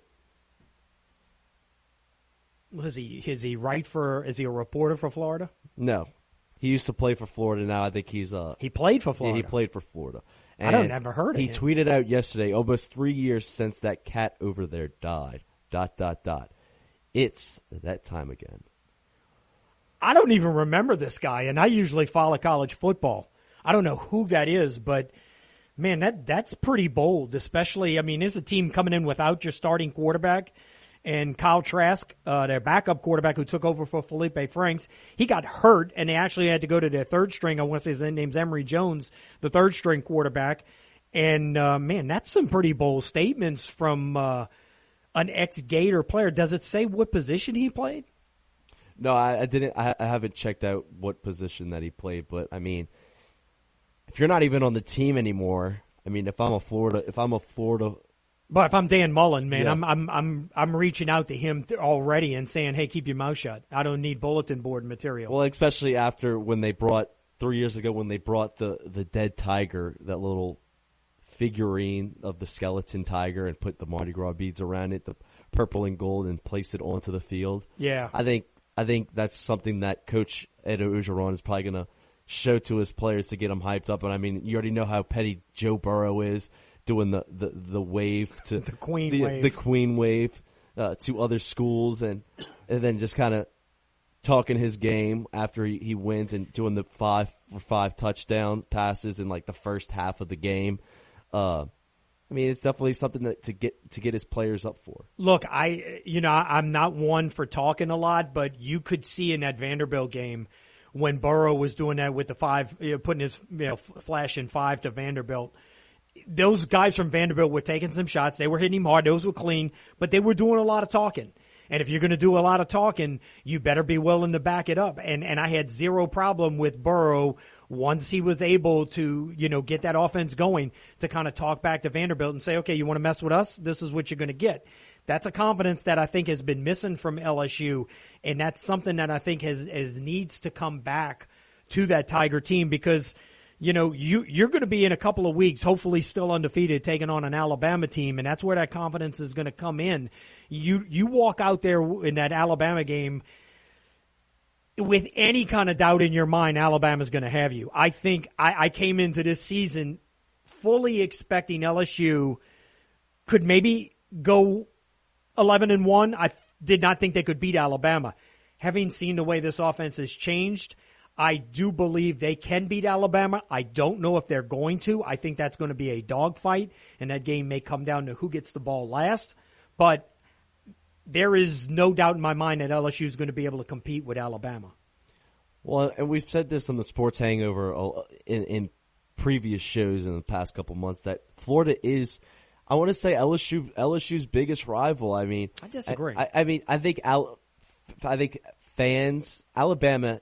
Is he a reporter for Florida? No. He used to play for Florida. Now I think he played for Florida. Yeah, he played for Florida. And I never heard of him. He tweeted out yesterday, almost 3 years since that cat over there died. ... It's that time again. I don't even remember this guy, and I usually follow college football. I don't know who that is, but man, that's pretty bold, especially, there's a team coming in without your starting quarterback. And Kyle Trask, their backup quarterback who took over for Felipe Franks, he got hurt, and they actually had to go to their third string. I want to say his name's Emory Jones, the third string quarterback. And, man, that's some pretty bold statements from an ex-Gator player. Does it say what position he played? No, I didn't. I haven't checked out what position that he played. But, if you're not even on the team anymore, if I'm a Florida But if I'm Dan Mullen, man, yeah. I'm reaching out to him already and saying, hey, keep your mouth shut. I don't need bulletin board material. Well, especially after when they brought 3 years ago when they brought the dead tiger, that little figurine of the skeleton tiger, and put the Mardi Gras beads around it, the purple and gold, and placed it onto the field. Yeah, I think I think that's something that Coach Ed Orgeron is probably going to show to his players to get them hyped up. And I mean, you already know how petty Joe Burrow is doing the wave to the queen wave to other schools, and then just kind of talking his game after he wins and doing the 5-for-5 touchdown passes in like the first half of the game. I mean, it's definitely something that to get his players up for. Look, I'm not one for talking a lot, but you could see in that Vanderbilt game when Burrow was doing that with the 5, putting his flash in 5 to Vanderbilt. Those guys from Vanderbilt were taking some shots. They were hitting him hard. Those were clean, but they were doing a lot of talking. And if you're going to do a lot of talking, you better be willing to back it up. And I had zero problem with Burrow once he was able to, get that offense going to kind of talk back to Vanderbilt and say, okay, you want to mess with us? This is what you're going to get. That's a confidence that I think has been missing from LSU. And that's something that I think has needs to come back to that Tiger team, because you're going to be in a couple of weeks, hopefully still undefeated, taking on an Alabama team, and that's where that confidence is going to come in. You walk out there in that Alabama game with any kind of doubt in your mind, Alabama's going to have you. I think I came into this season fully expecting LSU could maybe go 11-1. I did not think they could beat Alabama. Having seen the way this offense has changed, I do believe they can beat Alabama. I don't know if they're going to. I think that's going to be a dogfight, and that game may come down to who gets the ball last. But there is no doubt in my mind that LSU is going to be able to compete with Alabama. Well, and we've said this on the Sports Hangover in previous shows in the past couple months, that Florida is, I want to say, LSU's biggest rival. I mean, I disagree. I think fans, Alabama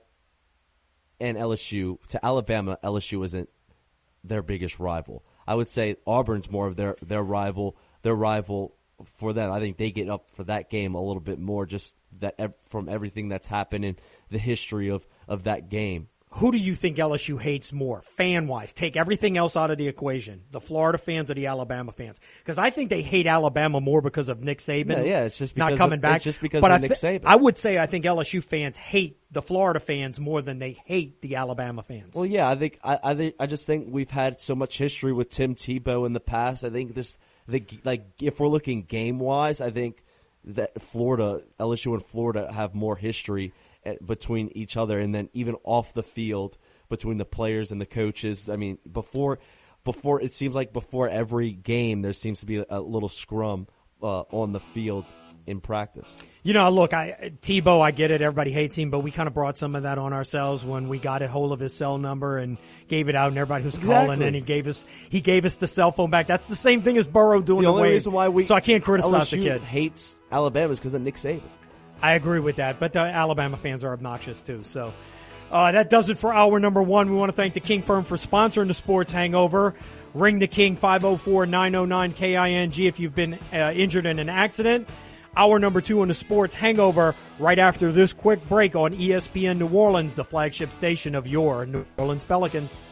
and LSU, to Alabama, LSU isn't their biggest rival. I would say Auburn's more of their rival. Their rival for them. I think they get up for that game a little bit more, just that from everything that's happened in the history of that game. Who do you think LSU hates more, fan-wise? Take everything else out of the equation. The Florida fans or the Alabama fans? Because I think they hate Alabama more because of Nick Saban. Yeah, it's just not coming back. It's just because of Nick Saban. I would say I think LSU fans hate the Florida fans more than they hate the Alabama fans. Well, yeah, I just think we've had so much history with Tim Tebow in the past. I think if we're looking game-wise, I think that LSU and Florida have more history between each other, and then even off the field between the players and the coaches. I mean, before it seems like before every game there seems to be a little scrum on the field in practice. Look, Tebow, I get it. Everybody hates him, but we kind of brought some of that on ourselves when we got a hold of his cell number and gave it out, and everybody was calling, and he gave us the cell phone back. That's the same thing as Burrow doing. The only reason why so I can't criticize the kid. Hates Alabama is because of Nick Saban. I agree with that, but the Alabama fans are obnoxious too. So that does it for hour number 1. We want to thank the King Firm for sponsoring the Sports Hangover. Ring the King, 504-909-KING if you've been injured in an accident. Hour number 2 on the Sports Hangover right after this quick break on ESPN New Orleans, the flagship station of your New Orleans Pelicans.